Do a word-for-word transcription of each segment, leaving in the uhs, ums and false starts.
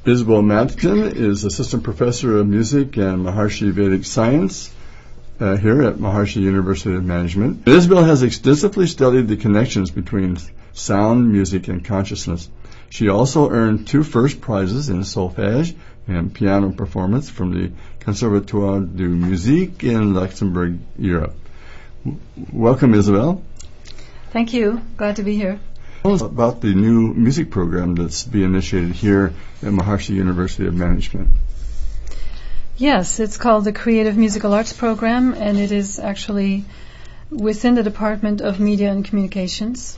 Isabel Matkin is Assistant Professor of Music and Maharshi Vedic Science uh, here at Maharshi University of Management. Isabel has extensively studied the connections between sound, music, and consciousness. She also earned two first prizes in solfège and piano performance from the Conservatoire de Musique in Luxembourg, Europe. W- welcome, Isabel. Thank you. Glad to be here. Tell us about the new music program that's being initiated here at Maharshi University of Management. Yes, it's called the Creative Musical Arts Program, and it is actually within the Department of Media and Communications.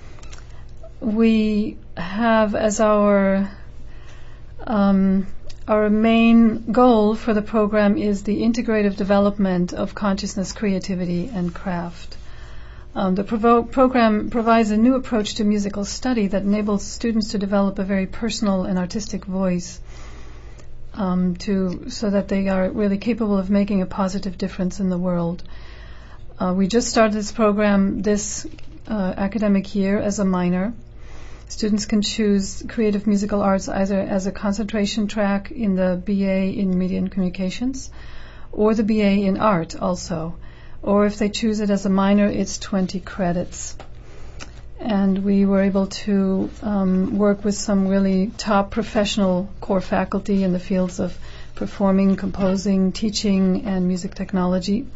We have as our um, our main goal for the program is the integrative development of consciousness, creativity, and craft. Um, the provo- program provides a new approach to musical study that enables students to develop a very personal and artistic voice, um, to so that they are really capable of making a positive difference in the world. Uh, we just started this program this uh, academic year as a minor. Students can choose creative musical arts either as a concentration track in the B A in Media and Communications or the B A in Art also. Or if they choose it as a minor, it's twenty credits. And we were able to um, work with some really top professional core faculty in the fields of performing, composing, teaching, and music technology.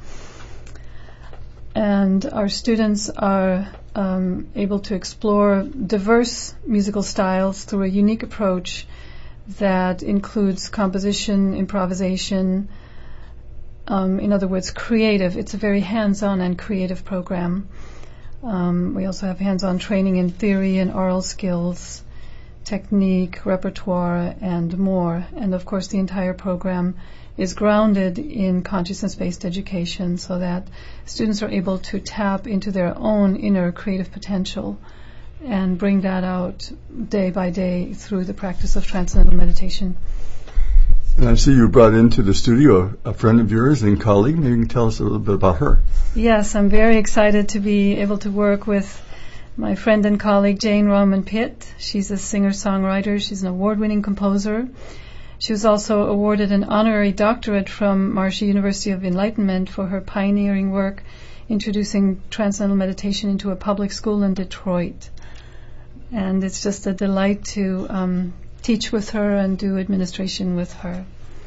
And our students are um, able to explore diverse musical styles through a unique approach that includes composition, improvisation, Um, in other words, creative. It's a very hands-on and creative program. Um, we also have hands-on training in theory and oral skills, technique, repertoire, and more. And of course, the entire program is grounded in consciousness-based education so that students are able to tap into their own inner creative potential and bring that out day by day through the practice of transcendental meditation. And I see you brought into the studio a friend of yours and colleague. Maybe you can tell us a little bit about her. Yes, I'm very excited to be able to work with my friend and colleague Jane Roman Pitt. She's a singer-songwriter. She's an award-winning composer. She was also awarded an honorary doctorate from Maharshi University of Enlightenment for her pioneering work introducing transcendental meditation into a public school in Detroit. And it's just a delight to um, teach with her and do administration with her.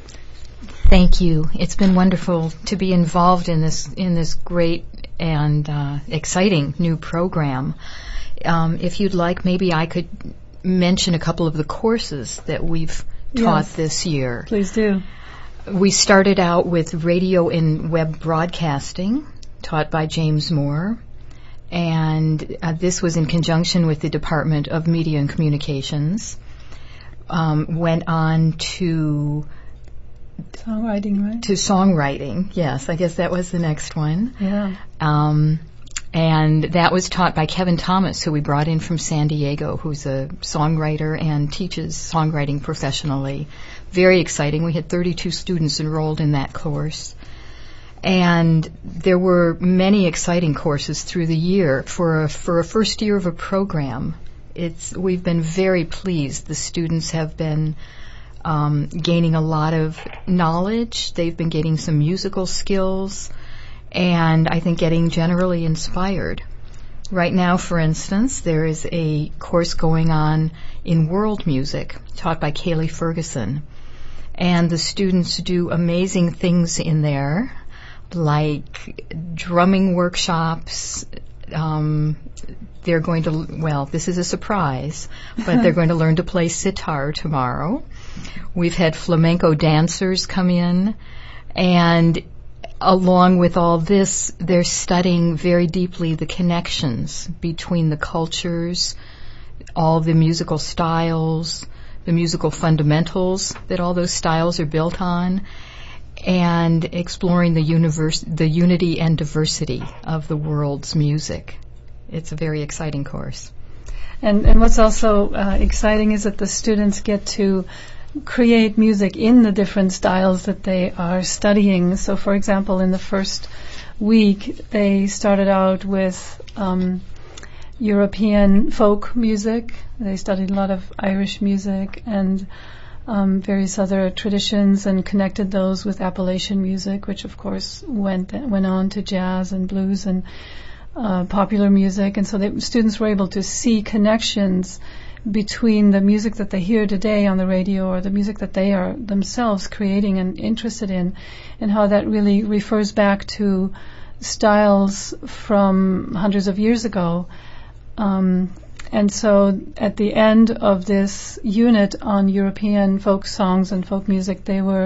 Thank you. It's been wonderful to be involved in this in this great and uh, exciting new program. Um, if you'd like, maybe I could mention a couple of the courses that we've taught Yes. this year. Please do. We started out with radio and web broadcasting, taught by James Moore. And uh, this was in conjunction with the Department of Media and Communications. Um, went on to Songwriting, right? to songwriting. Yes, I guess that was the next one. Yeah. Um, and that was taught by Kevin Thomas, who we brought in from San Diego, who's a songwriter and teaches songwriting professionally. Very exciting. We had thirty-two students enrolled in that course. And there were many exciting courses through the year. For a, for a first year of a program, It's we've been very pleased. The students have been um, gaining a lot of knowledge. They've been getting some musical skills, and I think getting generally inspired. Right now, for instance, there is a course going on in world music taught by Kaylee Ferguson, and the students do amazing things in there, like drumming workshops. Um, they're going to, well, this is a surprise, but they're going to learn to play sitar tomorrow. We've had flamenco dancers come in, and along with all this, they're studying very deeply the connections between the cultures, all the musical styles, the musical fundamentals that all those styles are built on, and exploring the universe, the unity and diversity of the world's music. It's a very exciting course. And, and what's also uh, exciting is that the students get to create music in the different styles that they are studying. So, for example, in the first week, they started out with um, European folk music. They studied a lot of Irish music and um, various other traditions and connected those with Appalachian music, which of course went went on to jazz and blues and uh, popular music. And so the students were able to see connections between the music that they hear today on the radio or the music that they are themselves creating and interested in, and how that really refers back to styles from hundreds of years ago. Um, and so at the end of this unit on European folk songs and folk music, they were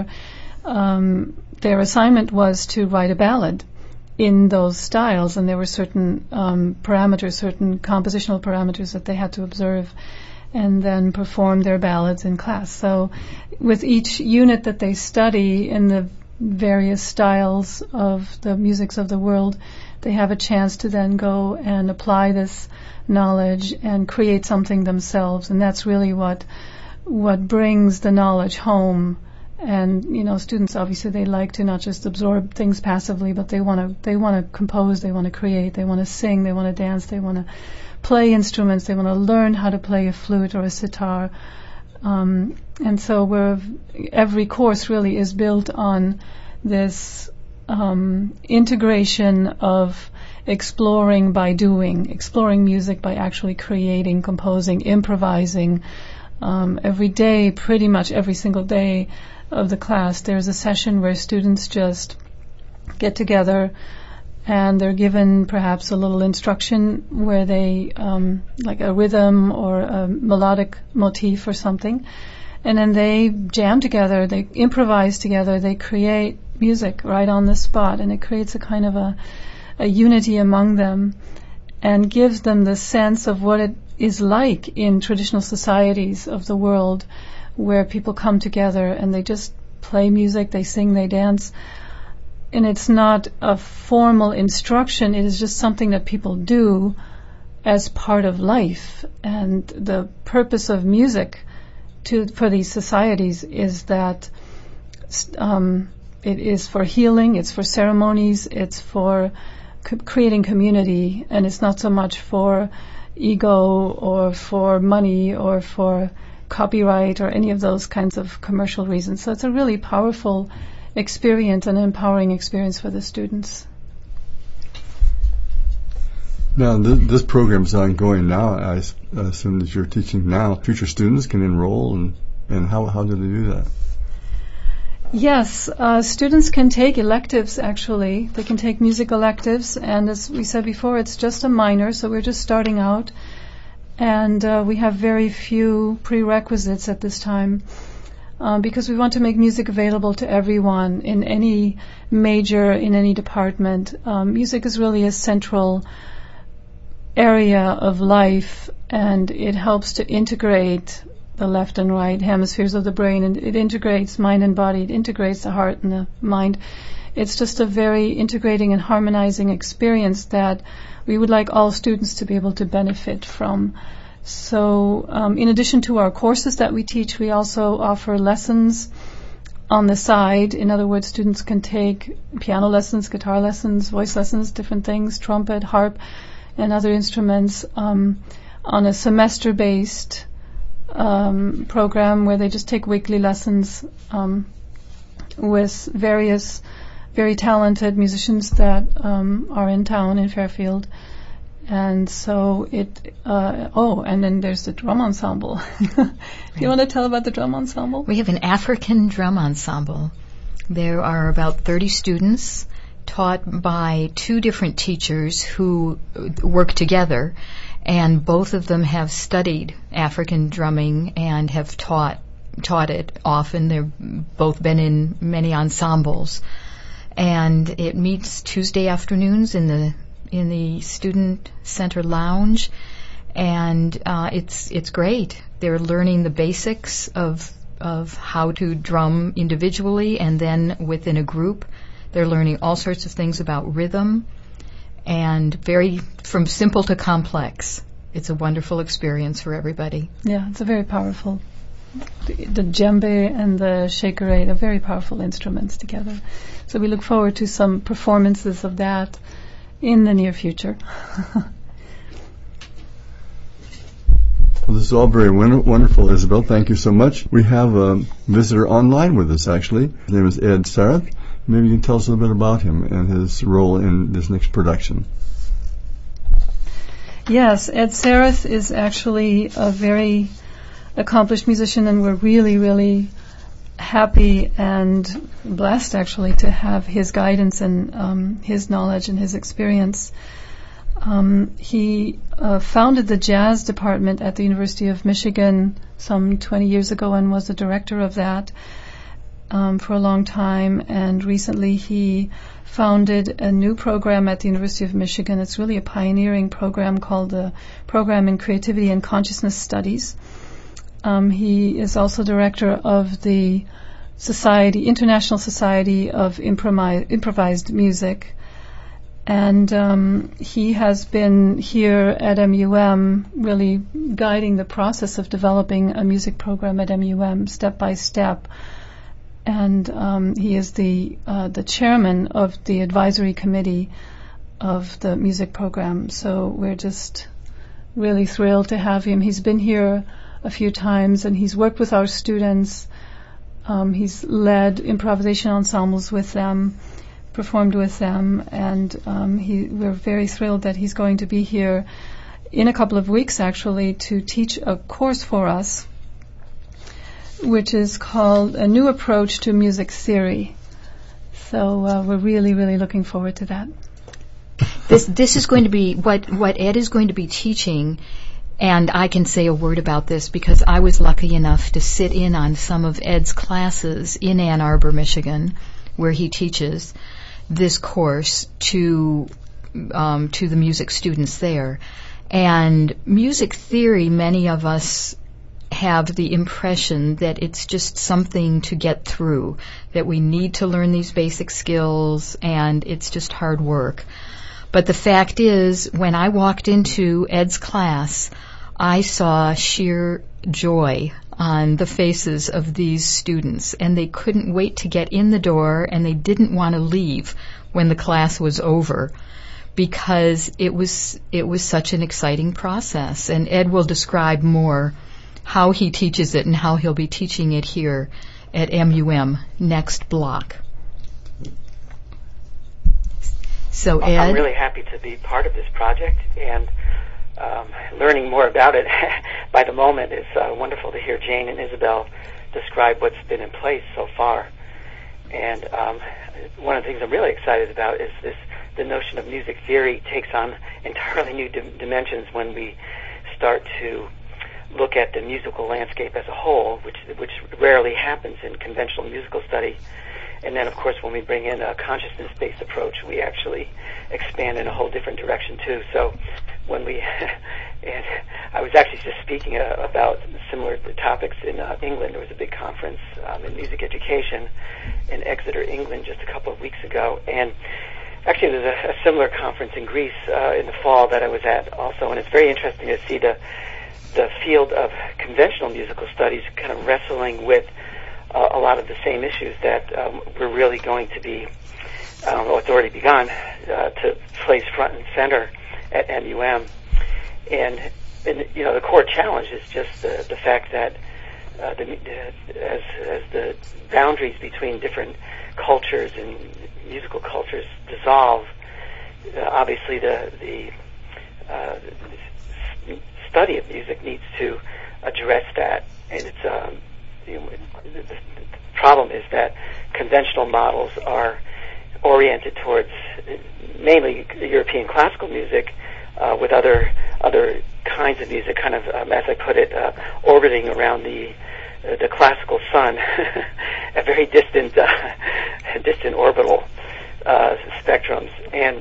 um, their assignment was to write a ballad in those styles, and there were certain um, parameters, certain compositional parameters that they had to observe and then perform their ballads in class. So with each unit that they study in the various styles of the musics of the world, they have a chance to then go and apply this knowledge and create something themselves. And that's really what what brings the knowledge home. And you know, students obviously they like to not just absorb things passively, but they want to they want to compose, they want to create, they want to sing, they want to dance, they want to play instruments, they want to learn how to play a flute or a sitar. Um, and so we're, every course really is built on this um, integration of exploring by doing, exploring music by actually creating, composing, improvising. Um, every day, pretty much every single day of the class, there's a session where students just get together and they're given perhaps a little instruction where they, um, like a rhythm or a melodic motif or something, and then they jam together, they improvise together, they create music right on the spot, and it creates a kind of a, a unity among them and gives them the sense of what it is like in traditional societies of the world where people come together and they just play music, they sing, they dance. And it's not a formal instruction, it is just something that people do as part of life. And the purpose of music to for these societies is that um, it is for healing, it's for ceremonies, it's for c- creating community, and it's not so much for ego or for money or for copyright or any of those kinds of commercial reasons. So it's a really powerful experience, an empowering experience for the students. Now, th- this program is ongoing now. I s- assume that you're teaching now. Future students can enroll, and, and how, how do they do that? Yes, uh, students can take electives, actually. They can take music electives, and as we said before, it's just a minor, so we're just starting out. And uh, we have very few prerequisites at this time. Um, because we want to make music available to everyone in any major, in any department. Um, music is really a central area of life, and it helps to integrate the left and right hemispheres of the brain, and it integrates mind and body, it integrates the heart and the mind. It's just a very integrating and harmonizing experience that we would like all students to be able to benefit from. So um, in addition to our courses that we teach, we also offer lessons on the side. In other words, students can take piano lessons, guitar lessons, voice lessons, different things, trumpet, harp, and other instruments um, on a semester-based um, program where they just take weekly lessons um, with various very talented musicians that um, are in town in Fairfield. And so it, uh, oh, and then there's the drum ensemble. Do you want to tell about the drum ensemble? We have an African drum ensemble. There are about thirty students taught by two different teachers who work together, and both of them have studied African drumming and have taught taught it often. They've both been in many ensembles. And it meets Tuesday afternoons in the in the Student Center Lounge, and uh, it's it's great. They're learning the basics of of how to drum individually, and then within a group, they're learning all sorts of things about rhythm, and very from simple to complex. It's a wonderful experience for everybody. Yeah, it's a very powerful. The, the djembe and the shekere, they're very powerful instruments together. So we look forward to some performances of that in the near future. Well, this is all very won- wonderful, Isabel. Thank you so much. We have a visitor online with us, actually. His name is Ed Sarath. Maybe you can tell us a little bit about him and his role in this next production. Yes, Ed Sarath is actually a very accomplished musician, and we're really, really happy and blessed, actually, to have his guidance and um, his knowledge and his experience. Um, he uh, founded the jazz department at the University of Michigan some twenty years ago and was the director of that um, for a long time. And recently he founded a new program at the University of Michigan. It's really a pioneering program called the Program in Creativity and Consciousness Studies. Um, he is also director of the Society, International Society of Impromi- Improvised Music. And um, he has been here at M U M really guiding the process of developing a music program at M U M step by step. And um, he is the uh, the chairman of the advisory committee of the music program. So we're just really thrilled to have him. He's been here a few times and he's worked with our students. Um, he's led improvisation ensembles with them, performed with them, and um, he, we're very thrilled that he's going to be here in a couple of weeks, actually, to teach a course for us, which is called A New Approach to Music Theory. So uh, we're really, really looking forward to that. This this is going to be what what Ed is going to be teaching. And I can say a word about this because I was lucky enough to sit in on some of Ed's classes in Ann Arbor, Michigan, where he teaches this course to um, to the music students there. And music theory, many of us have the impression that it's just something to get through, that we need to learn these basic skills, and it's just hard work. But the fact is, when I walked into Ed's class, I saw sheer joy on the faces of these students, and they couldn't wait to get in the door, and they didn't want to leave when the class was over, because it was it was such an exciting process. And Ed will describe more how he teaches it and how he'll be teaching it here at M U M next block. So Ed, I'm really happy to be part of this project, and um, learning more about it by the moment. It's uh, wonderful to hear Jane and Isabel describe what's been in place so far. And um, one of the things I'm really excited about is this: the notion of music theory takes on entirely new dim- dimensions when we start to look at the musical landscape as a whole, which which rarely happens in conventional musical study. And then, of course, when we bring in a consciousness-based approach, we actually expand in a whole different direction, too. So when we, and I was actually just speaking uh, about similar topics in uh, England. There was a big conference um, in music education in Exeter, England, just a couple of weeks ago. And actually, there's a, a similar conference in Greece uh, in the fall that I was at also. And it's very interesting to see the the field of conventional musical studies kind of wrestling with Uh, a lot of the same issues that um, we're really going to be, um, well, it's already begun, uh, to place front and center at M U M. And, and you know, the core challenge is just the, the fact that uh, the, uh, as, as the boundaries between different cultures and musical cultures dissolve, uh, obviously the, the, uh, the study of music needs to address that. And it's um, you know, the, the problem is that conventional models are oriented towards mainly European classical music, uh, with other other kinds of music, kind of, um, as I put it, uh, orbiting around the uh, the classical sun, at very distant uh, distant orbital uh, spectrums. And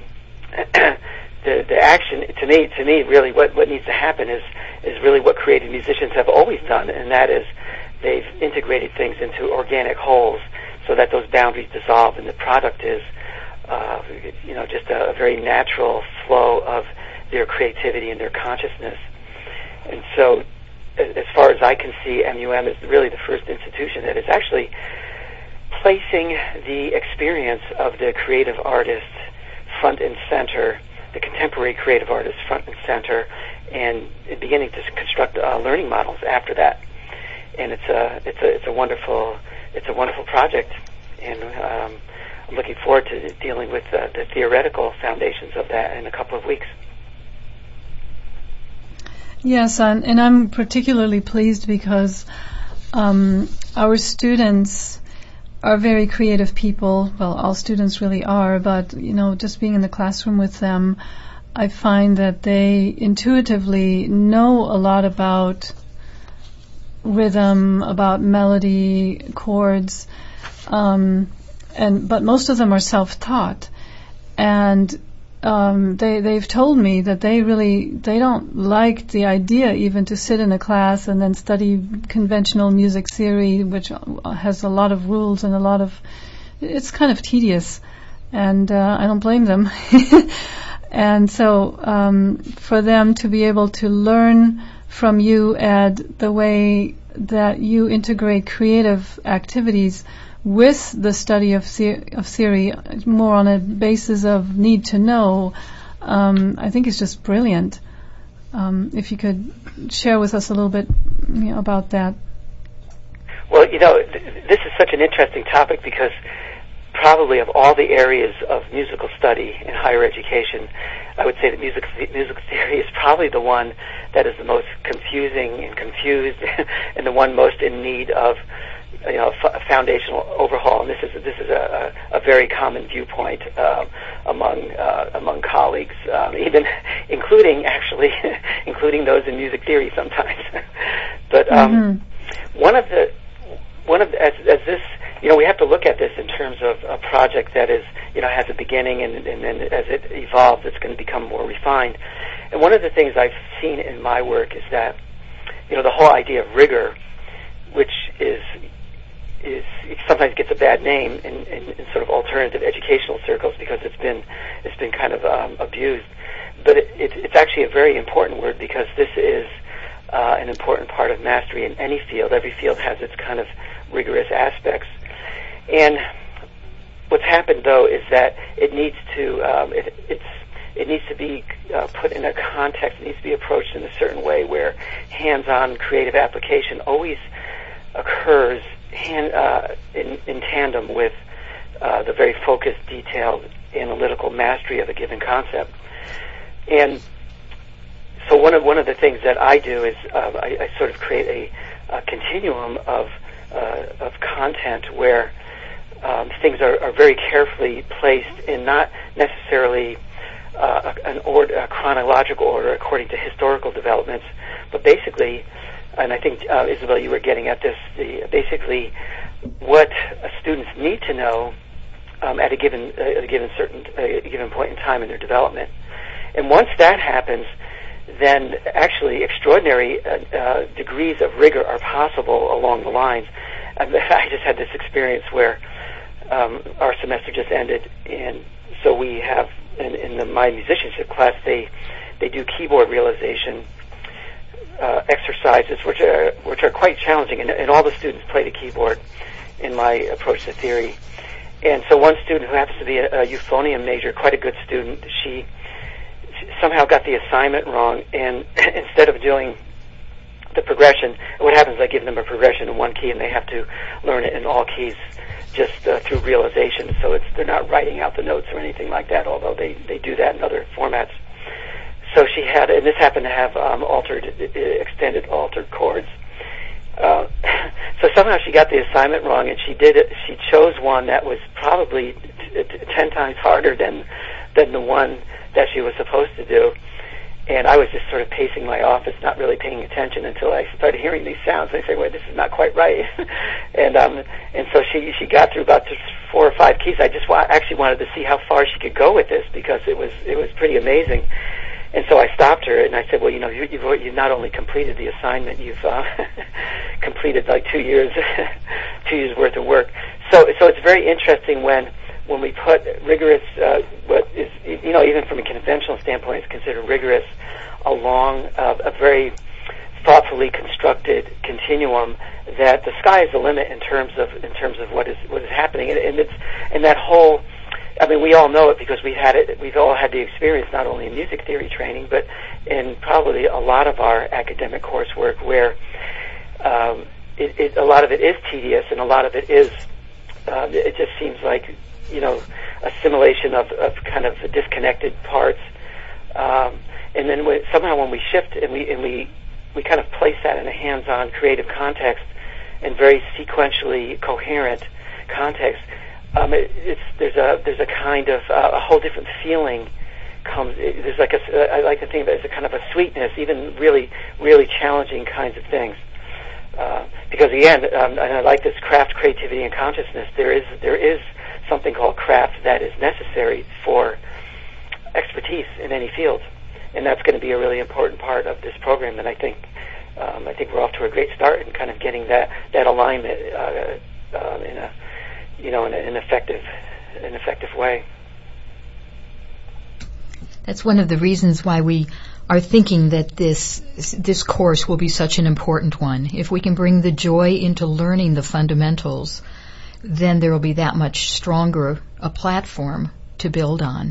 the the action, to me, to me, really, what what needs to happen is is really what creative musicians have always done, and that is, they've integrated things into organic wholes so that those boundaries dissolve, and the product is, uh, you know, just a, a very natural flow of their creativity and their consciousness. And so, as, as far as I can see, M U M is really the first institution that is actually placing the experience of the creative artist front and center, the contemporary creative artist front and center, and beginning to construct uh, learning models after that. And it's a it's a it's a wonderful it's a wonderful project, and um, I'm looking forward to dealing with uh, the theoretical foundations of that in a couple of weeks. Yes, and, and I'm particularly pleased because um, our students are very creative people. Well, all students really are, but you know, just being in the classroom with them, I find that they intuitively know a lot about rhythm, about melody, chords, um, and but most of them are self-taught, and um, they they've told me that they really they don't like the idea even to sit in a class and then study conventional music theory, which has a lot of rules and a lot of it's kind of tedious, and uh, I don't blame them. And so um, for them to be able to learn from you, Ed, the way that you integrate creative activities with the study of, the- of theory, more on a basis of need to know, um, I think is just brilliant. Um, if you could share with us a little bit you know, about that. Well, you know, th- this is such an interesting topic because probably of all the areas of musical study in higher education, I would say that music music theory is probably the one that is the most confusing and confused, and the one most in need of, you know, a foundational overhaul. And this is this is a, a, a very common viewpoint uh, among uh, among colleagues, um, even including actually including those in music theory sometimes. But um, mm-hmm. one of the one of the, as, as this. You know, we have to look at this in terms of a project that is, you know, has a beginning, and, and then as it evolves, it's going to become more refined. And one of the things I've seen in my work is that, you know, the whole idea of rigor, which is is it sometimes gets a bad name in, in, in sort of alternative educational circles because it's been it's been kind of um, abused, but it, it, it's actually a very important word because this is uh, an important part of mastery in any field. Every field has its kind of rigorous aspects. And what's happened, though, is that it needs to um, it, it's it needs to be uh, put in a context. It needs to be approached in a certain way where hands-on creative application always occurs hand, uh, in, in tandem with uh, the very focused, detailed, analytical mastery of a given concept. And so one of one of the things that I do is uh, I, I sort of create a, a continuum of uh, of content where Um, things are, are very carefully placed in not necessarily uh, an order, a chronological order according to historical developments, but basically, and I think uh, Isabel, you were getting at this, the, basically what uh, students need to know um, at a given uh, at a given certain uh, a given point in time in their development, and once that happens, then actually extraordinary uh, uh, degrees of rigor are possible along the lines. And I just had this experience where. Um, our semester just ended, and so we have in, in the my musicianship class they they do keyboard realization uh, exercises, which are which are quite challenging, and, and all the students play the keyboard in my approach to theory. And so one student who happens to be a, a euphonium major, quite a good student, she, she somehow got the assignment wrong, and instead of doing the progression, what happens is I give them a progression in one key, and they have to learn it in all keys. Just uh, through realization, so it's they're not writing out the notes or anything like that, although they, they do that in other formats. So she had, and this happened to have um, altered, extended altered chords. Uh, so somehow she got the assignment wrong, and she did it. She chose one that was probably t- t- ten times harder than than the one that she was supposed to do. And I was just sort of pacing my office, not really paying attention until I started hearing these sounds. And I said, "Wait, this is not quite right." and um, and so she she got through about four or five keys. I just wa- actually wanted to see how far she could go with this because it was it was pretty amazing. And so I stopped her and I said, "Well, you know, you, you've you've not only completed the assignment, you've uh, completed like two years two years worth of work." So so it's very interesting when. When we put rigorous, uh, what is, you know, even from a conventional standpoint, is considered rigorous, along uh, a very thoughtfully constructed continuum, that the sky is the limit in terms of in terms of what is what is happening, and, and it's and that whole I mean, we all know it because we had it. We've all had the experience, not only in music theory training, but in probably a lot of our academic coursework, where um, it, it, a lot of it is tedious, and a lot of it is. Uh, it just seems like, you know, assimilation of, of kind of disconnected parts, um, and then when, somehow when we shift and we and we we kind of place that in a hands-on, creative context, and very sequentially coherent context. Um, it, it's there's a there's a kind of uh, a whole different feeling comes. It, there's like a uh, I like to think of it as a kind of a sweetness, even really really challenging kinds of things. Uh, because again, um, and I like this craft, creativity, and consciousness. There is there is something called craft that is necessary for expertise in any field, and that's going to be a really important part of this program. And I think um, I think we're off to a great start in kind of getting that that alignment uh, uh, in a you know, in an effective, an effective way. That's one of the reasons why we are thinking that this this course will be such an important one. If we can bring the joy into learning the fundamentals, then there will be that much stronger a platform to build on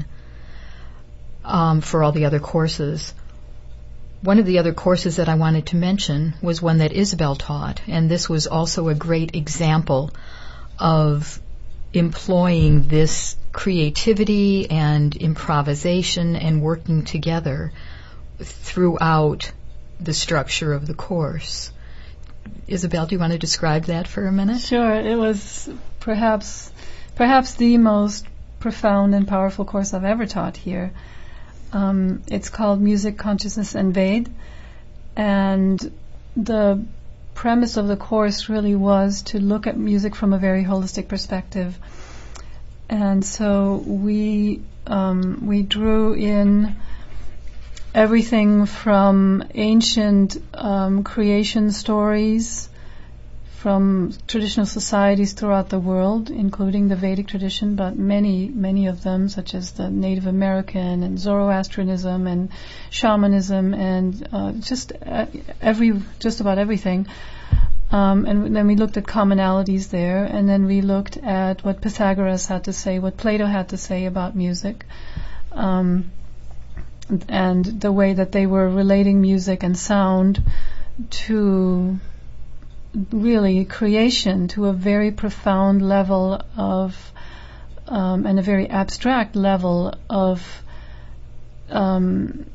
um, for all the other courses. One of the other courses that I wanted to mention was one that Isabel taught, and this was also a great example of employing this creativity and improvisation and working together throughout the structure of the course. Isabel, do you want to describe that for a minute? Sure. It was perhaps perhaps the most profound and powerful course I've ever taught here. Um, it's called Music, Consciousness, and Ved, and the premise of the course really was to look at music from a very holistic perspective. And so we um, we drew in everything from ancient um, creation stories from traditional societies throughout the world, including the Vedic tradition, but many, many of them, such as the Native American and Zoroastrianism and shamanism and uh, just uh, every, just about everything. Um, and then we looked at commonalities there, and then we looked at what Pythagoras had to say, what Plato had to say about music, um, and the way that they were relating music and sound to really creation, to a very profound level of, um, and a very abstract level of um,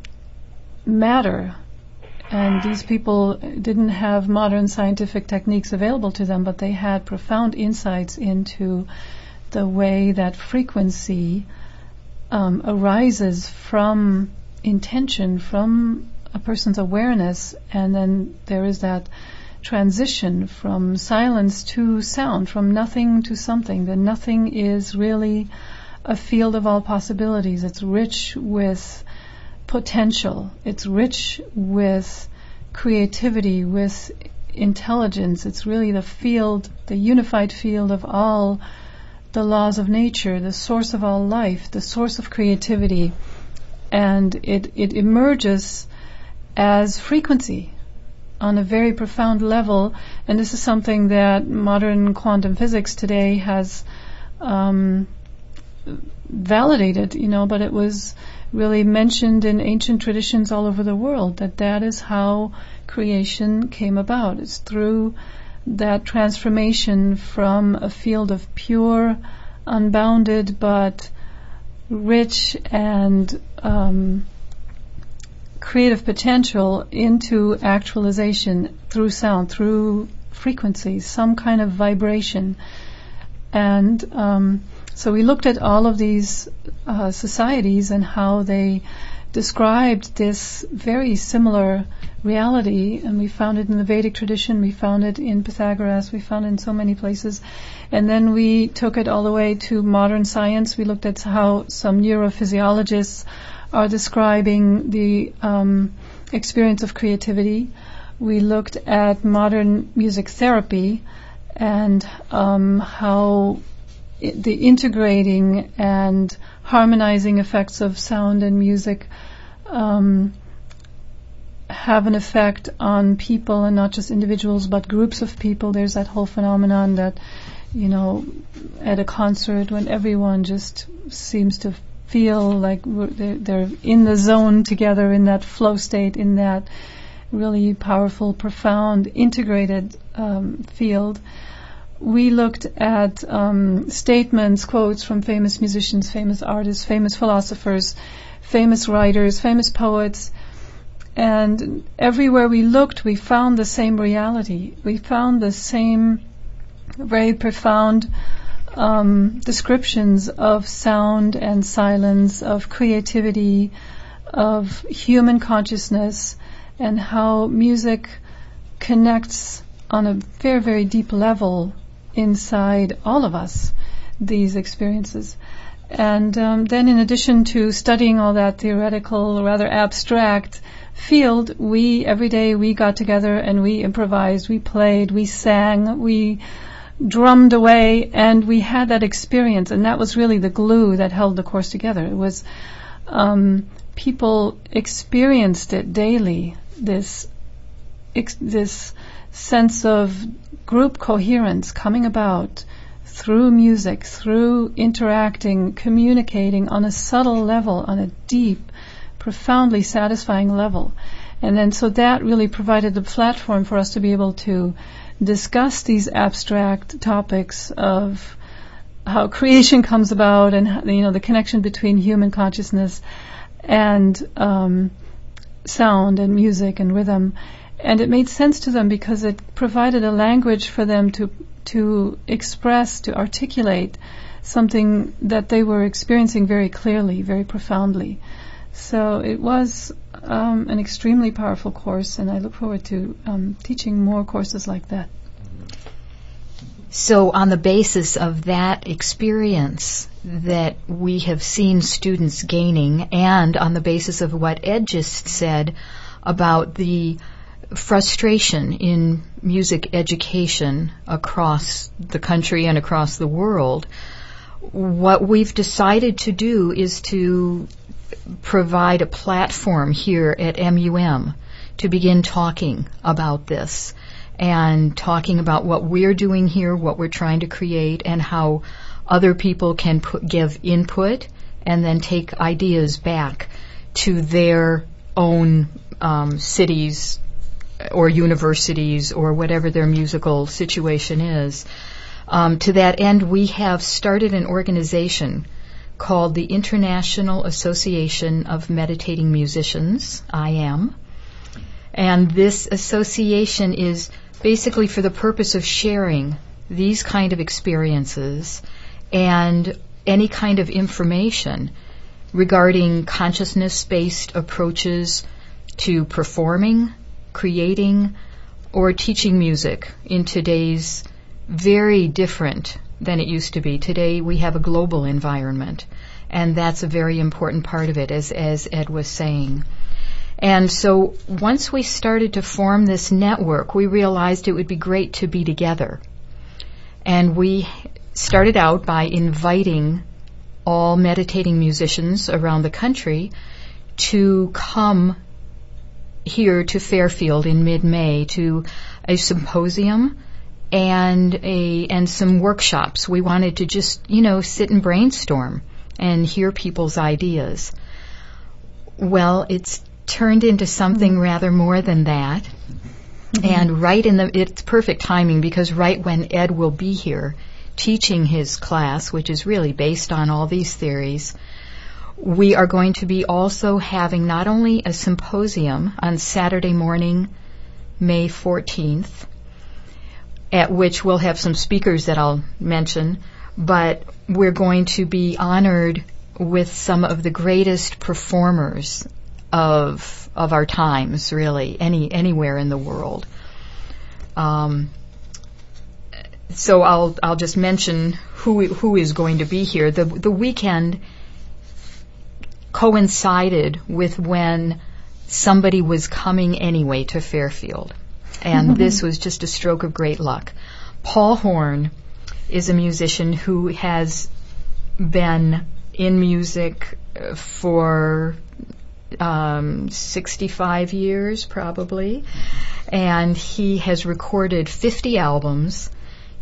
matter. And these people didn't have modern scientific techniques available to them, but they had profound insights into the way that frequency um, arises from intention, from a person's awareness, and then there is that transition from silence to sound, from nothing to something. The nothing is really a field of all possibilities. It's rich with potential. It's rich with creativity, with intelligence. It's really the field, the unified field of all the laws of nature, the source of all life, the source of creativity. And it, it emerges as frequency on a very profound level. And this is something that modern quantum physics today has um, validated, you know, but it was really mentioned in ancient traditions all over the world, that that is how creation came about. It's through that transformation from a field of pure, unbounded, but rich and um, creative potential into actualization through sound, through frequencies, some kind of vibration. And um, so we looked at all of these uh, societies and how they described this very similar reality, and we found it in the Vedic tradition, we found it in Pythagoras, we found it in so many places. And then we took it all the way to modern science. We looked at how some neurophysiologists are describing the um, experience of creativity. We looked at modern music therapy and um, how it, the integrating and harmonizing effects of sound and music um, have an effect on people, and not just individuals but groups of people. There's that whole phenomenon that you know, at a concert when everyone just seems to feel like we're, they're, they're in the zone together, in that flow state, in that really powerful, profound, integrated um, field. We looked at um, statements, quotes from famous musicians, famous artists, famous philosophers, famous writers, famous poets, and everywhere we looked, we found the same reality. We found the same very profound um, descriptions of sound and silence, of creativity, of human consciousness, and how music connects on a very, very deep level inside all of us, these experiences. And um, then in addition to studying all that theoretical, rather abstract field, we, every day we got together and we improvised, we played, we sang, we drummed away, and we had that experience, and that was really the glue that held the course together. It was, um, people experienced it daily, this, ex- this sense of group coherence coming about through music, through interacting, communicating on a subtle level, on a deep, profoundly satisfying level. And then so that really provided the platform for us to be able to discuss these abstract topics of how creation comes about, and you know, the connection between human consciousness and um, sound and music and rhythm. And it made sense to them because it provided a language for them to to express, to articulate something that they were experiencing very clearly, very profoundly. So it was um, an extremely powerful course, and I look forward to um, teaching more courses like that. So on the basis of that experience that we have seen students gaining, and on the basis of what Ed just said about the frustration in music education across the country and across the world, what we've decided to do is to provide a platform here at M U M to begin talking about this and talking about what we're doing here, what we're trying to create, and how other people can put, give input and then take ideas back to their own um, cities or universities or whatever their musical situation is. Um, to that end, we have started an organization called the International Association of Meditating Musicians, I A M. And this association is basically for the purpose of sharing these kind of experiences and any kind of information regarding consciousness-based approaches to performing, creating, or teaching music in today's very different than it used to be. Today we have a global environment, and that's a very important part of it, as, as Ed was saying. And so once we started to form this network, we realized it would be great to be together. And we started out by inviting all meditating musicians around the country to come here to Fairfield in mid-May to a symposium and a and some workshops. We wanted to just, you know, sit and brainstorm and hear people's ideas. Well, it's turned into something rather more than that. Mm-hmm. And right in the, it's perfect timing because right when Ed will be here teaching his class, which is really based on all these theories, we are going to be also having not only a symposium on Saturday morning, May fourteenth, at which we'll have some speakers that I'll mention, but we're going to be honored with some of the greatest performers of of our times, really, any anywhere in the world. Um, so I'll I'll just mention who who is going to be here. The the weekend coincided with when somebody was coming anyway to Fairfield, and this was just a stroke of great luck. Paul Horn is a musician who has been in music for um, sixty-five years probably, and he has recorded fifty albums.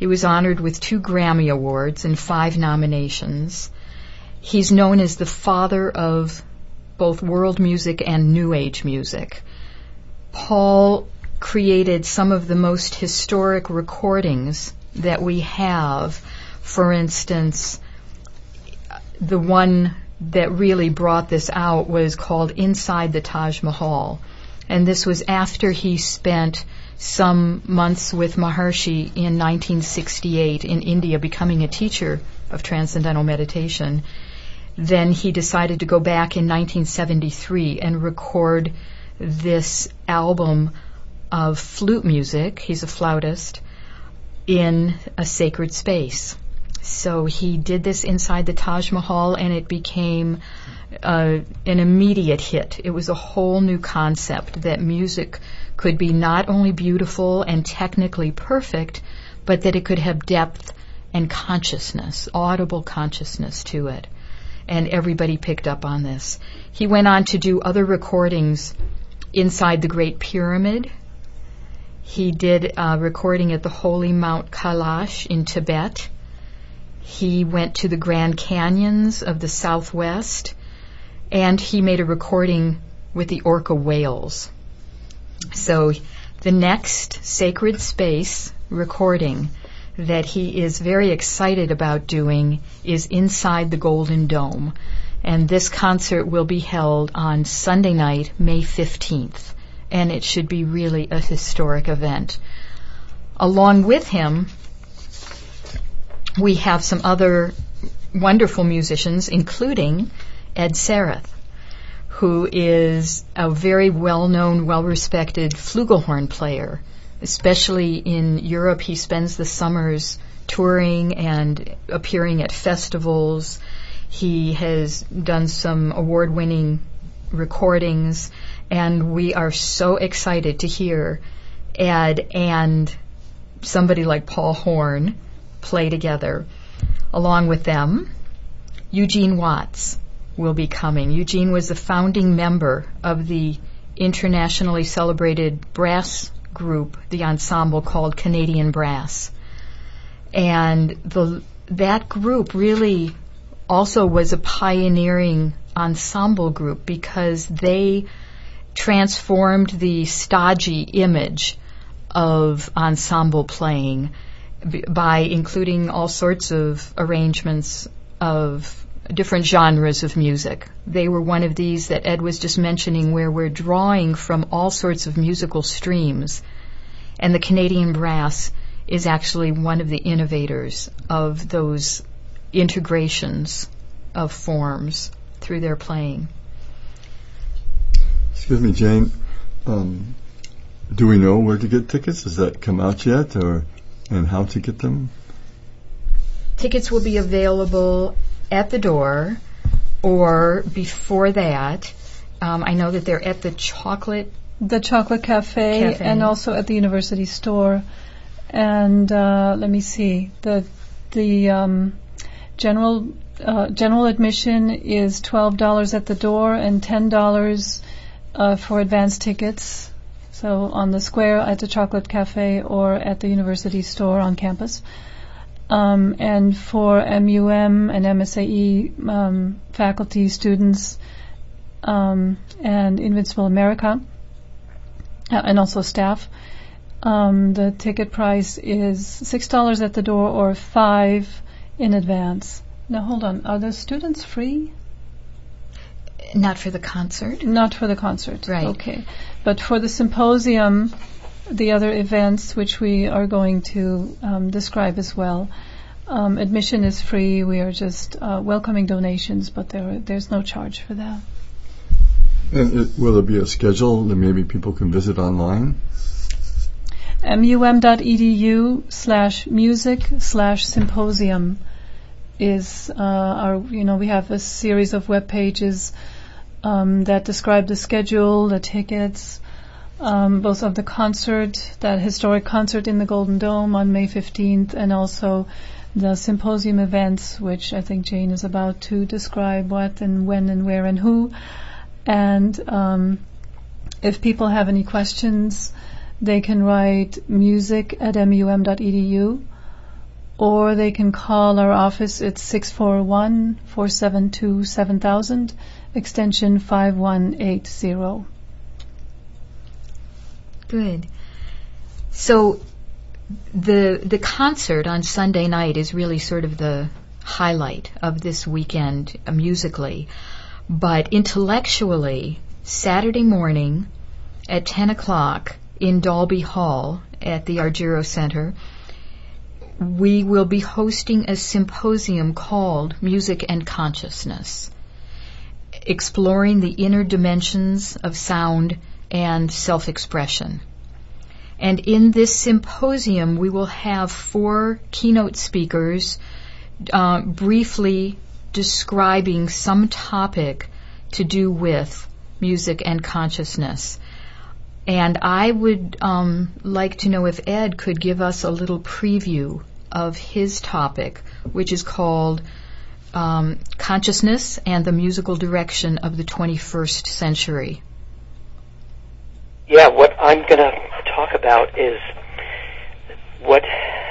He was honored with two Grammy Awards and five nominations. He's known as the father of both world music and New Age music. Paul created some of the most historic recordings that we have. For instance, the one that really brought this out was called Inside the Taj Mahal. And this was after he spent some months with Maharshi in nineteen sixty-eight in India, becoming a teacher of Transcendental Meditation. Then he decided to go back in nineteen seventy-three and record this album of flute music. He's a flautist in a sacred space. So he did this inside the Taj Mahal, and it became uh, an immediate hit. It was a whole new concept that music could be not only beautiful and technically perfect, but that it could have depth and consciousness, audible consciousness to it. And everybody picked up on this. He went on to do other recordings inside the Great Pyramid. He did a recording at the Holy Mount Kailash in Tibet. He went to the Grand Canyons of the Southwest, and he made a recording with the orca whales. So the next sacred space recording that he is very excited about doing is inside the Golden Dome. And this concert will be held on Sunday night, May fifteenth. And it should be really a historic event. Along with him, we have some other wonderful musicians, including Ed Sarath, who is a very well-known, well-respected flugelhorn player. Especially in Europe, he spends the summers touring and appearing at festivals. He has done some award-winning recordings, and we are so excited to hear Ed and somebody like Paul Horn play together. Along with them, Eugene Watts will be coming. Eugene was the founding member of the internationally celebrated brass group, the ensemble called Canadian Brass. And the that group really also was a pioneering ensemble group because they transformed the stodgy image of ensemble playing b- by including all sorts of arrangements of different genres of music. They were one of these that Ed was just mentioning where we're drawing from all sorts of musical streams. And the Canadian Brass is actually one of the innovators of those integrations of forms through their playing. Excuse me, Jane. Um, do we know where to get tickets? Has that come out yet, or and how to get them? Tickets will be available at the door, or before that. Um, I know that they're at the Chocolate The Chocolate Cafe, Cafe. and also at the University Store. And uh, let me see, the the um, general uh, general admission is twelve dollars at the door and ten dollars uh, for advance tickets. So on the square at the Chocolate Cafe or at the University Store on campus. Um, and for M U M and M S A E um, faculty, students, um, and Invincible America, uh, and also staff, um, the ticket price is six dollars at the door or five in advance. Now hold on, are the students free? Not for the concert. Not for the concert, Right. Okay. But for the symposium, the other events which we are going to um, describe as well, um, admission is free. We are just uh, welcoming donations, but there there's no charge for that. And it, will there be a schedule that maybe people can visit online? mum.edu slash music slash symposium is uh, our, you know, we have a series of web pages um, that describe the schedule, the tickets, um, both of the concert, that historic concert in the Golden Dome on May fifteenth, and also the symposium events, which I think Jane is about to describe what and when and where and who. And um, if people have any questions, they can write music at mum.edu or they can call our office. It's six four one, four seven two, seven thousand, extension five one eight zero. Good. So the the concert on Sunday night is really sort of the highlight of this weekend uh, musically. But intellectually, Saturday morning at ten o'clock in Dalby Hall at the Argiro Center, we will be hosting a symposium called Music and Consciousness, exploring the inner dimensions of sound and self-expression. And in this symposium, we will have four keynote speakers uh, briefly describing some topic to do with music and consciousness. And I would um, like to know if Ed could give us a little preview of his topic, which is called um, Consciousness and the Musical Direction of the twenty-first Century. Yeah, what I'm going to talk about is what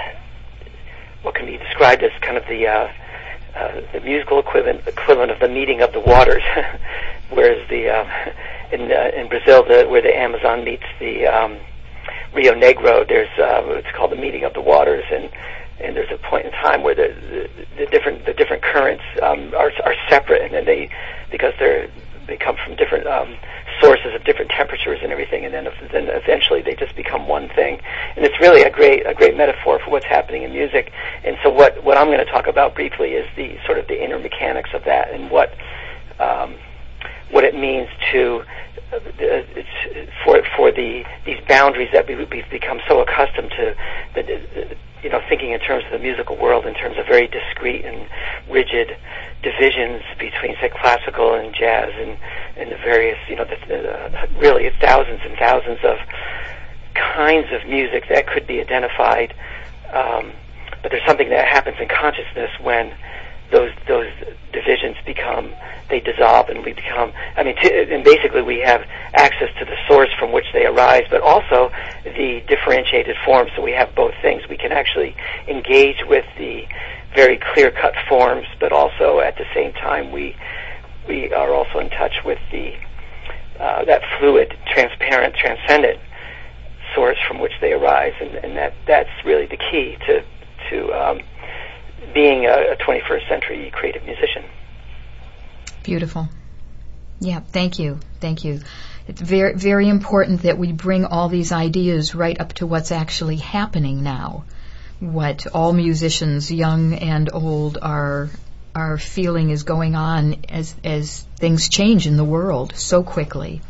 what can be described as kind of the uh, uh, the musical equivalent equivalent of the meeting of the waters, whereas the uh, in uh, in Brazil, the, where the Amazon meets the um, Rio Negro, there's uh, it's called the meeting of the waters, and and there's a point in time where the the, the different the different currents um, are are separate, and then they because they're they come from different um, sources of different temperatures and everything, and then then eventually they just become one thing. And it's really a great a great metaphor for what's happening in music. And so what what I'm going to talk about briefly is the sort of the inner mechanics of that, and what um, what it means to uh, it's for for the these boundaries that we, we've become so accustomed to, the, the, you know, thinking in terms of the musical world in terms of very discrete and rigid divisions between, say, classical and jazz, and, and the various, you know, the, the, really it's thousands and thousands of kinds of music that could be identified. Um, but there's something that happens in consciousness when those those divisions become, they dissolve, and we become, I mean, t- and basically we have access to the source from which they arise, but also the differentiated forms, so we have both things. We can actually engage with the very clear-cut forms, but also at the same time we we are also in touch with the uh, that fluid, transparent, transcendent source from which they arise, and, and that that's really the key to to um, being a, a twenty-first century creative musician. Beautiful. Yeah, thank you. Thank you. It's very, very important that we bring all these ideas right up to what's actually happening now, what all musicians, young and old, are are feeling is going on as as things change in the world so quickly.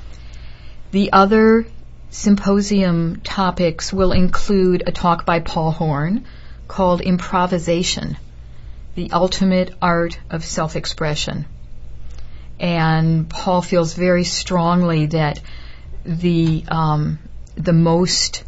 The other symposium topics will include a talk by Paul Horn called Improvisation, the Ultimate Art of Self-Expression. And Paul feels very strongly that the um, the most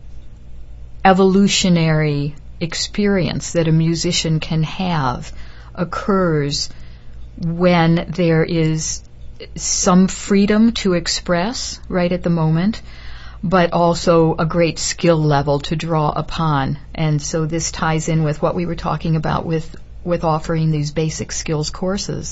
evolutionary experience that a musician can have occurs when there is some freedom to express right at the moment, but also a great skill level to draw upon. And so this ties in with what we were talking about with, with offering these basic skills courses.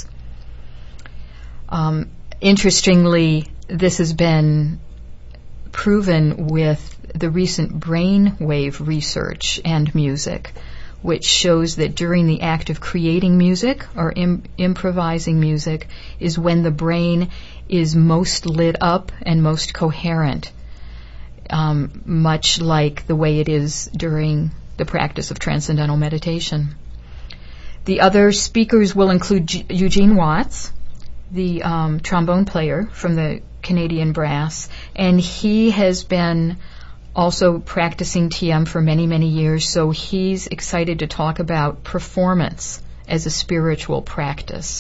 Um, interestingly, this has been proven with the recent brainwave research and music, which shows that during the act of creating music or im- improvising music is when the brain is most lit up and most coherent, um, much like the way it is during the practice of transcendental meditation. The other speakers will include G- Eugene Watts, the um, trombone player from the Canadian Brass, and he has been also practicing T M for many, many years, so he's excited to talk about performance as a spiritual practice.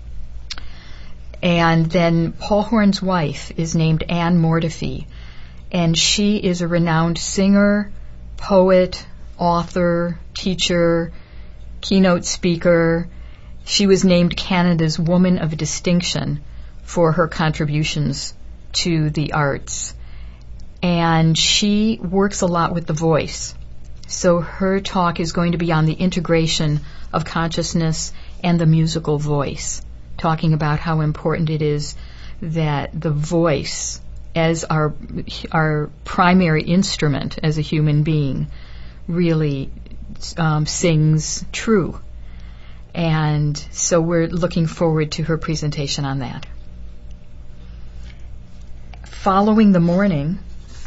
And then Paul Horn's wife is named Anne Mortefi, and she is a renowned singer, poet, author, teacher, keynote speaker. She was named Canada's Woman of Distinction for her contributions to the arts. And she works a lot with the voice. So her talk is going to be on the integration of consciousness and the musical voice, talking about how important it is that the voice, as our our primary instrument as a human being, really um, sings true. And so we're looking forward to her presentation on that. Following the morning.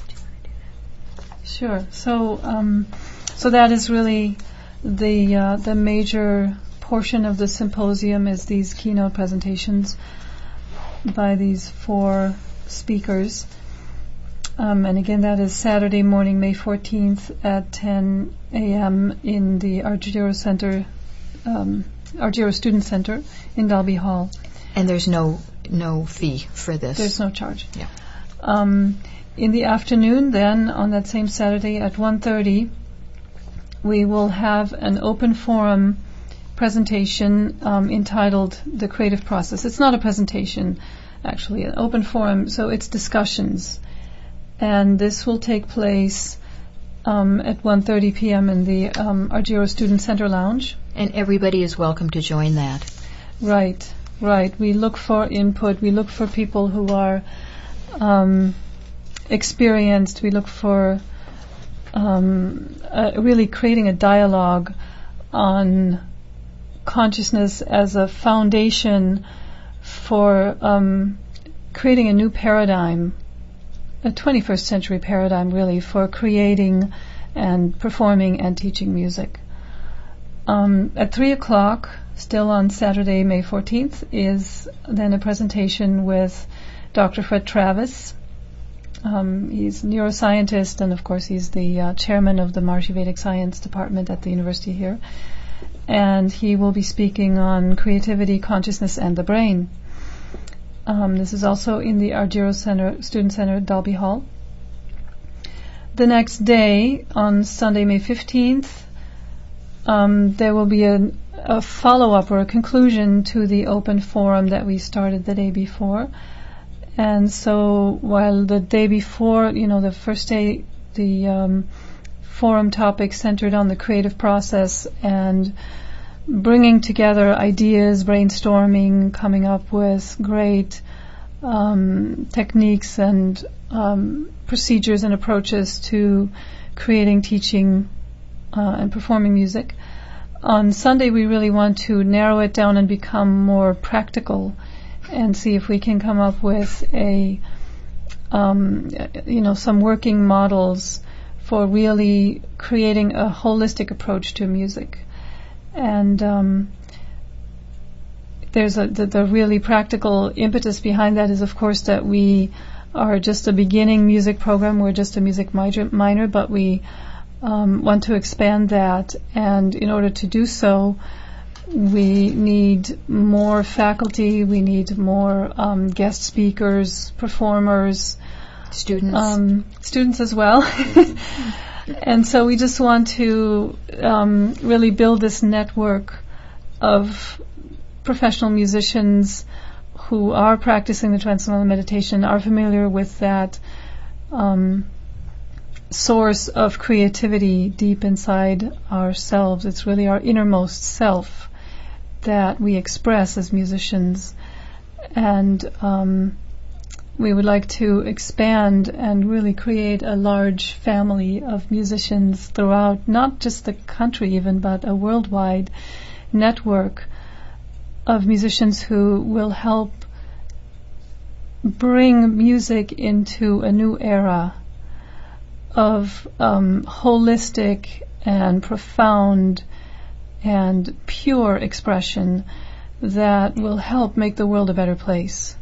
Sure. So, um, so that is really the uh, the major portion of the symposium, is these keynote presentations by these four speakers. Um, and again, that is Saturday morning, May fourteenth at ten a.m. in the Argyro Center, um, Argyro Student Center in Dalby Hall. And there's no no fee for this. There's no charge. Yeah. Um, in the afternoon, then, on that same Saturday at one thirty, we will have an open forum presentation um, entitled The Creative Process. It's not a presentation, actually, an open forum, so it's discussions. And this will take place um, at one thirty p.m. in the um, Argyro Student Center Lounge. And everybody is welcome to join that. Right, right. We look for input. We look for people who are um, experienced. We look for um, uh, really creating a dialogue on consciousness as a foundation for um, creating a new paradigm, a twenty-first century paradigm, really, for creating and performing and teaching music. Um, at three o'clock, still on Saturday, May fourteenth, is then a presentation with Doctor Fred Travis. Um, he's a neuroscientist, and of course he's the uh, chairman of the Maharishi Vedic Science Department at the university here. And he will be speaking on creativity, consciousness, and the brain. Um, this is also in the Argyro Center, Student Center at Dalby Hall. The next day, on Sunday, May fifteenth, um, there will be a, a follow-up or a conclusion to the open forum that we started the day before. And so while the day before, you know, the first day, the um, forum topic centered on the creative process and bringing together ideas, brainstorming, coming up with great um, techniques and um, procedures and approaches to creating, teaching, uh, and performing music. On Sunday, we really want to narrow it down and become more practical and see if we can come up with a, um, you know, some working models for really creating a holistic approach to music. And um, there's a the, the really practical impetus behind that is, of course, that we are just a beginning music program. We're just a music minor, minor but we um, want to expand that. And in order to do so, we need more faculty. We need more um, guest speakers, performers, students, um, students as well. And so we just want to um, really build this network of professional musicians who are practicing the Transcendental Meditation, are familiar with that um, source of creativity deep inside ourselves. It's really our innermost self that we express as musicians. And um, we would like to expand and really create a large family of musicians throughout, not just the country even, but a worldwide network of musicians who will help bring music into a new era of um, holistic and profound and pure expression that will help make the world a better place.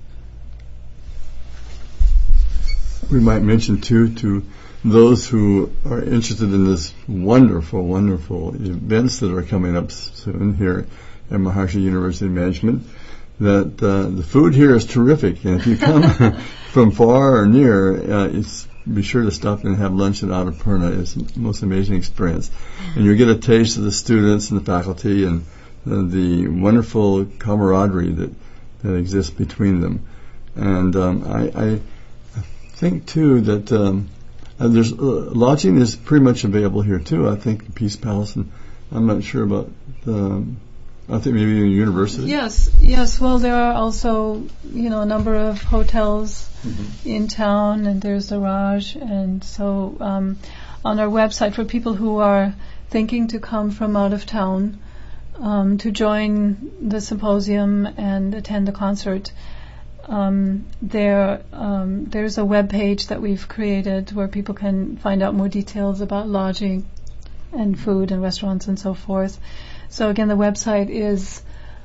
We might mention, too, to those who are interested in this wonderful, wonderful events that are coming up soon here at Maharishi University of Management, that uh, the food here is terrific. And if you come from far or near, uh, it's, be sure to stop and have lunch at Annapurna. It's the most amazing experience. And you'll get a taste of the students and the faculty and uh, the wonderful camaraderie that, that exists between them. And um, I... I think, too, that um, Uh, there's uh, lodging is pretty much available here too. I think the Peace Palace, and I'm not sure about the. I think maybe a university. Yes, yes. Well, there are also, you know, a number of hotels mm-hmm. in town, and there's the Raj, and so um, on our website for people who are thinking to come from out of town um, to join the symposium and attend the concert, um, there um, there's a web page that we've created where people can find out more details about lodging and food and restaurants and so forth. So again, the website is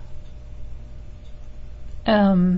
um,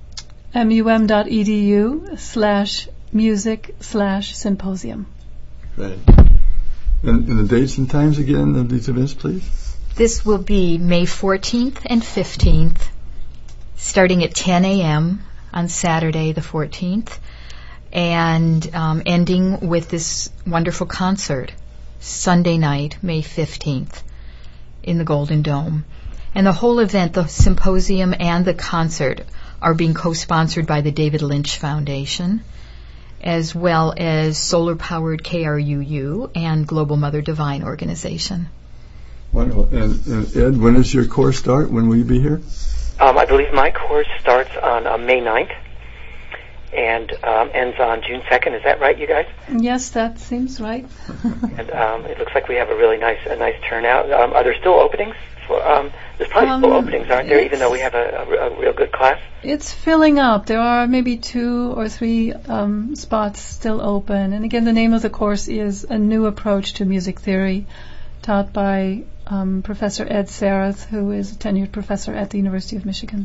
mum.edu slash music slash symposium. Right. And, and the dates and times again of these events, please? This will be May fourteenth and fifteenth, starting at ten a.m. on Saturday the fourteenth, and um, ending with this wonderful concert Sunday night, May fifteenth. In the Golden Dome. And the whole event, the symposium and the concert, are being co-sponsored by the David Lynch Foundation, as well as solar-powered K R U U and Global Mother Divine Organization. Wonderful. And, and Ed, when does your course start? When will you be here? Um, I believe my course starts on uh, May ninth and um, ends on June second. Is that right, you guys? Yes, that seems right. And um, it looks like we have a really nice a nice turnout. Um, are there still openings? For, um, there's probably um, still openings, aren't there, even though we have a, a, a real good class? It's filling up. There are maybe two or three um, spots still open. And again, the name of the course is A New Approach to Music Theory, taught by um, Professor Ed Sarath, who is a tenured professor at the University of Michigan.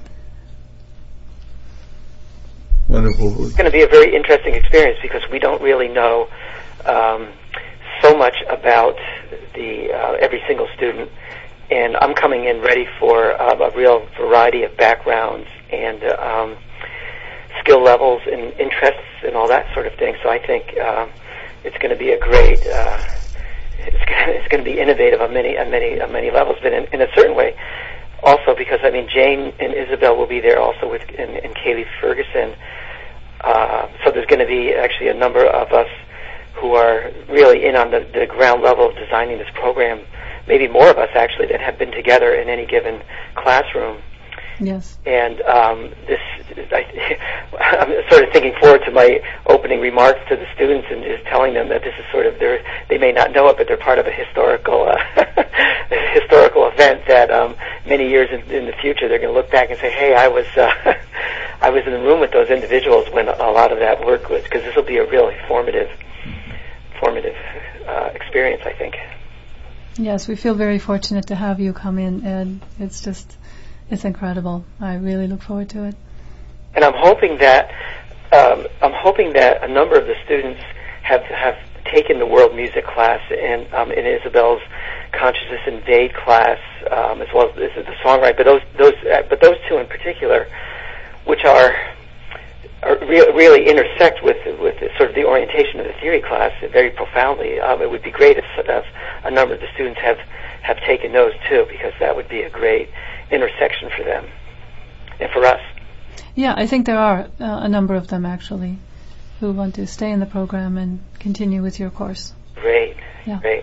Wonderful. It's going to be a very interesting experience because we don't really know um, so much about the uh, every single student, and I'm coming in ready for uh, a real variety of backgrounds and uh, um, skill levels and interests and all that sort of thing. So I think uh, it's going to be a great. Uh, it's going it's going to be innovative on many on many on many levels, but in, in a certain way. Also, because I mean, Jane and Isabel will be there also with and, and Kaylee Ferguson. Uh, so there's going to be actually a number of us who are really in on the, the ground level of designing this program. Maybe more of us actually that have been together in any given classroom. Yes. And um, this, I, I'm sort of thinking forward to my opening remarks to the students and just telling them that this is sort of their, they may not know it, but they're part of a historical, uh, historical event that um, many years in, in the future they're going to look back and say, "Hey, I was, uh, I was in the room with those individuals when a lot of that work was." Because this will be a really formative, formative uh, experience, I think. Yes, we feel very fortunate to have you come in, Ed. It's just. It's incredible. I really look forward to it. And I'm hoping that um, I'm hoping that a number of the students have have taken the world music class and um, in Isabel's consciousness invade class, um, as well as this is the songwriting. But those those uh, but those two in particular, which are, are re- really intersect with with sort of the orientation of the theory class very profoundly. Um, it would be great if, if a number of the students have have taken those too, because that would be a great intersection for them and for us. Yeah, I think there are uh, a number of them actually who want to stay in the program and continue with your course. Great, yeah. Great.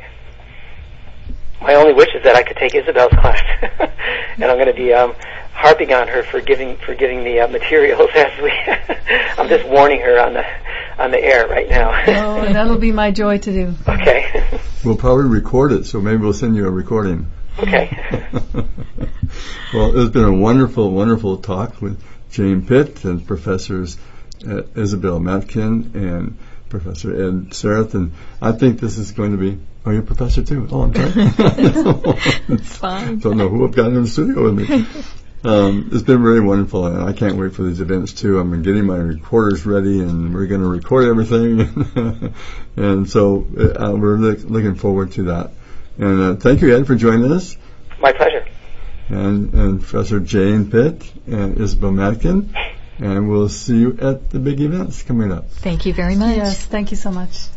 My only wish is that I could take Isabel's class, and I'm going to be um, harping on her for giving for giving the uh, materials as we. I'm just warning her on the on the air right now. Oh, that'll be my joy to do. Okay. We'll probably record it, so maybe we'll send you a recording. Okay. Well, it's been a wonderful, wonderful talk with Jane Pitt and Professors uh, Isabel Matkin and Professor Ed Sarath, and I think this is going to be. Oh, you're a professor too? Oh, I'm sorry. It's fine. Don't know who I've got in the studio with me. Um, it's been very wonderful, and I can't wait for these events too. I'm getting my recorders ready, and we're going to record everything. And so uh, we're look, looking forward to that. And uh, thank you, Ed, for joining us. My pleasure. And, and Professor Jane Pitt and Isabel Matkin. And we'll see you at the big events coming up. Thank you very much. Yes, thank you so much.